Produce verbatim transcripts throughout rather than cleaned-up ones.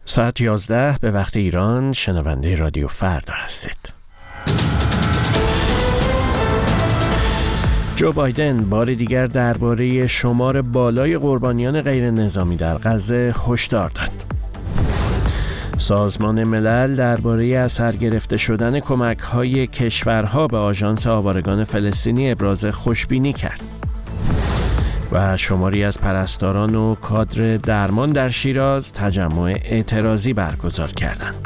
ساعت یازده به وقت ایران شنونده رادیو فردا هستید. جو بایدن بار دیگر درباره شمار بالای قربانیان غیر نظامی در غزه هشدار داد. سازمان ملل درباره اثر گرفته شدن کمک‌های کشورها به آژانس آوارگان فلسطینی ابراز خوشبینی کرد. و شماری از پرستاران و کادر درمان در شیراز تجمع اعتراضی برگزار کردند.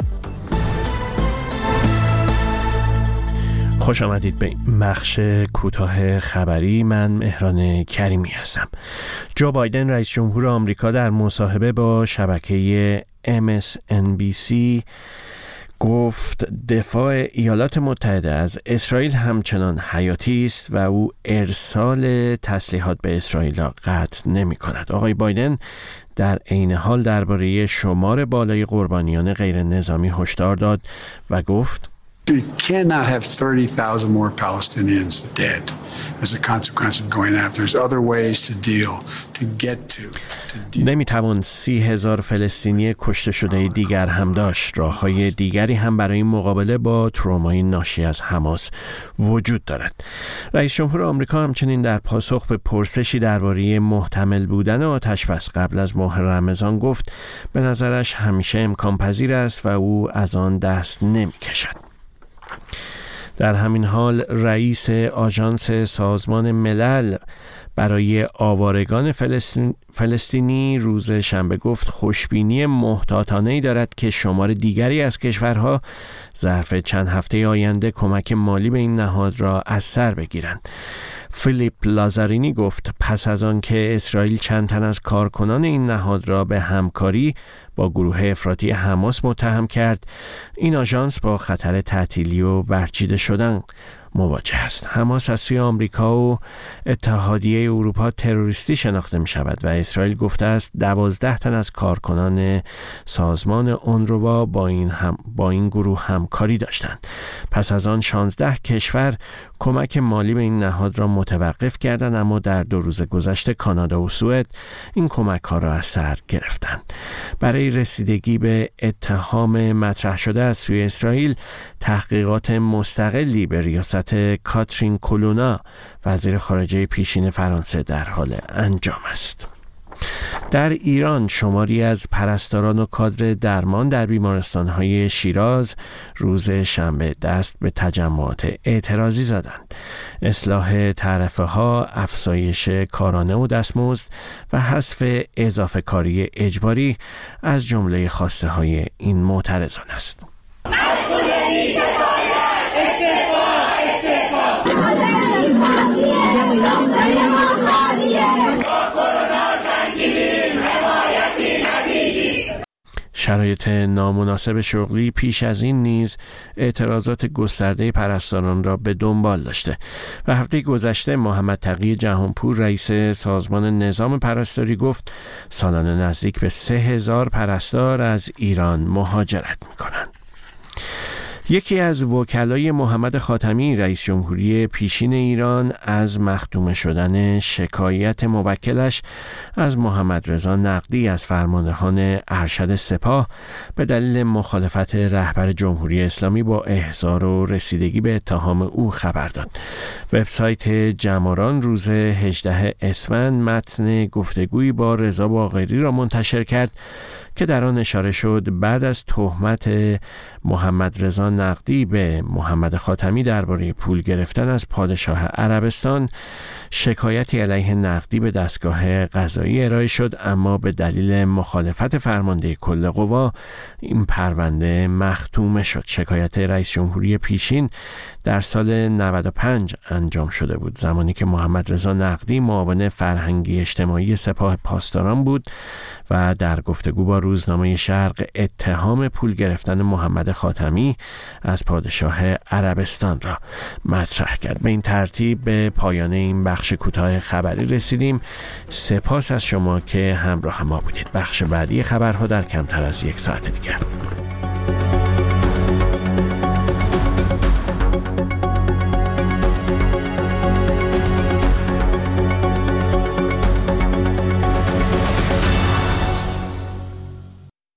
خوش آمدید به بخش کوتاه خبری. من مهران کریمی هستم. جو بایدن رئیس جمهور آمریکا در مصاحبه با شبکه ام اس ان بی سی گفت دفاع ایالات متحده از اسرائیل همچنان حیاتی است و او ارسال تسلیحات به اسرائیل را قطع نمی کند. آقای بایدن در عین حال درباره شمار بالای قربانیان غیر نظامی هشدار داد و گفت We cannot have thirty thousand more Palestinians dead as a consequence of going after. There's other ways to deal, to get to. نمیتوان سی هزار فلسطینی کشته شده دیگر هم داشت. راههای دیگری هم برای مقابله با ترومای ناشی از حماس وجود دارد. رئیس جمهور آمریکا همچنین در پاسخ به پرسشی درباره محتمل بودن آتش‌بس قبل از ماه رمضان گفت به نظرش همیشه امکان پذیر است و او از آن دست نمی‌کشد. در همین حال رئیس آژانس سازمان ملل برای آوارگان فلسطین، فلسطینی روز شنبه گفت خوشبینی محتاطانه‌ای دارد که شمار دیگری از کشورها ظرف چند هفته آینده کمک مالی به این نهاد را از سر بگیرند. فیلیپ لازارینی گفت پس از آن که اسرائیل چند تن از کارکنان این نهاد را به همکاری با گروه افراطی حماس متهم کرد، این آژانس با خطر تعطیلی و برچیده شدن مواجه است. حماس از سوی آمریکا و اتحادیه اروپا تروریستی شناخته می شود و اسرائیل گفته است دوازده تن از کارکنان سازمان اونروا با این هم با این گروه همکاری داشتند. پس از آن شانزده کشور کمک مالی به این نهاد را متوقف کردند، اما در دو روز گذشته کانادا و سوئد این کمک ها را از سر گرفتند. برای رسیدگی به اتهام مطرح شده از سوی اسرائیل تحقیقات مستقلی به ریاست کاترین کولونا وزیر خارجه پیشین فرانسه در حال انجام است. در ایران شماری از پرستاران و کادر درمان در بیمارستان‌های شیراز روز شنبه دست به تجمعات اعتراضی زدند. اصلاح تعرفه‌ها، افزایش کارانه و دستمزد و حذف اضافه کاری اجباری از جمله خواسته‌های این معترضان است. شرایط نامناسب شغلی پیش از این نیز اعتراضات گسترده پرستاران را به دنبال داشته و هفته گذشته محمد تقی جهانپور رئیس سازمان نظام پرستاری گفت سالانه نزدیک به سه هزار پرستار از ایران مهاجرت می‌کنند. یکی از وکلای محمد خاتمی رئیس جمهوری پیشین ایران از مختوم شدن شکایت موکلش از محمد رضا نقدی از فرماندهان ارشد سپاه به دلیل مخالفت رهبر جمهوری اسلامی با احضار و رسیدگی به اتهام او خبر داد. وبسایت جماران روز هجدهم اسفند متن گفتگویی با رضا باقری را منتشر کرد که در آن اشاره شد بعد از تهمت محمد رضا نقدی به محمد خاتمی درباره پول گرفتن از پادشاه عربستان شکایتی علیه نقدی به دستگاه قضایی ارائه شد، اما به دلیل مخالفت فرمانده کل قوا این پرونده مختومه شد. شکایت رئیس جمهوری پیشین در سال نود و پنج انجام شده بود، زمانی که محمد رضا نقدی معاون فرهنگی اجتماعی سپاه پاسداران بود و در گفتگو با روزنامه شرق اتهام پول گرفتن محمد خاتمی از پادشاه عربستان را مطرح کرد. به این ترتیب به پایان این بخش کوتاه خبری رسیدیم. سپاس از شما که همراه ما بودید. بخش بعدی خبرها در کمتر از یک ساعت دیگر.